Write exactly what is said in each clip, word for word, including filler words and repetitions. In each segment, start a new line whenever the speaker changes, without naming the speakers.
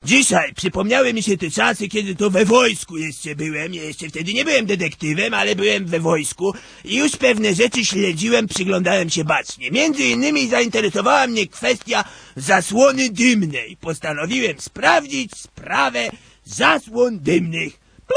Dzisiaj przypomniały mi się te czasy, kiedy to we wojsku jeszcze byłem. Ja jeszcze wtedy nie byłem detektywem, ale byłem we wojsku i już pewne rzeczy śledziłem, przyglądałem się bacznie. Między innymi zainteresowała mnie kwestia zasłony dymnej. Postanowiłem sprawdzić sprawę zasłon dymnych.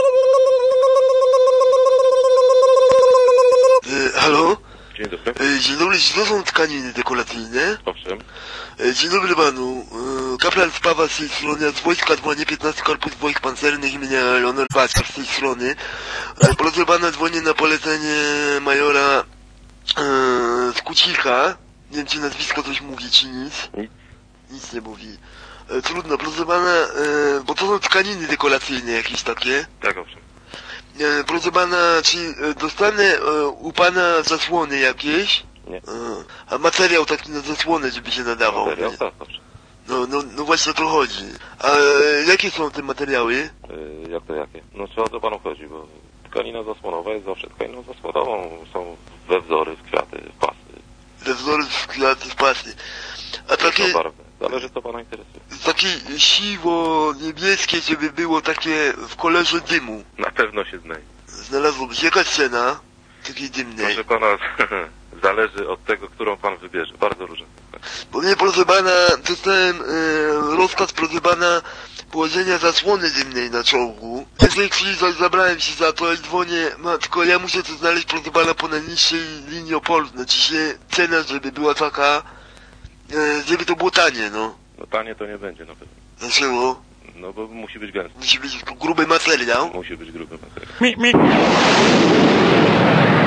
E, halo?
Dzień dobry.
E, dzień dobry, czy to są tkaniny dekoracyjne?
Owszem.
E, dzień dobry panu. E, kapral Spawa z tej strony, z wojska dzwonię, piętnasty Korpus Wojsk Pancernych imienia Leonard Waczka z tej strony. E, proszę pana, dzwonię na polecenie majora e, z Kucika. Nie wiem, czy nazwisko coś mówi, czy nic.
Nic.
Nic nie mówi. E, trudno, proszę pana, e, bo to są tkaniny dekoracyjne jakieś takie.
Tak, owszem.
E, proszę pana, czy e, dostanę e, u pana zasłony jakieś?
Nie.
E, a materiał taki na zasłonę, żeby się nadawał.
Materiał?
Nie?
Tak, owszem.
No, no, no właśnie o to chodzi. A e, jakie są te materiały?
Yy, jak to jakie? No co o to panu chodzi, bo tkanina zasłonowa jest zawsze tkaniną zasłonową. Są we wzory, w kwiaty, w pasy.
Te wzory z kwiaty, z pasy. A takie,
Są barwy. Zależy co pana interesuje.
takie siwo-niebieskie, żeby było takie w kolorze dymu.
Na pewno się znajdzie.
Znalazłoby się jaka cena takiej dymnej?
Proszę pana, zależy od tego, którą pan wybierze. Bardzo różne.
Bo mnie, proszę pana, dostałem e, rozkaz, proszę pana, położenia zasłony dymnej na czołgu. Ja w tej chwili za, zabrałem się za to i dzwonię, ma, tylko ja muszę to znaleźć, proszę pana, po najniższej linii oporu. Znaczy się cena, żeby była taka, e, żeby to było tanie, no.
No tanie to nie będzie na pewno.
Dlaczego?
No bo musi być gęsty.
Musi być gruby materiał.
Musi być gruby materiał.
Mi, mi.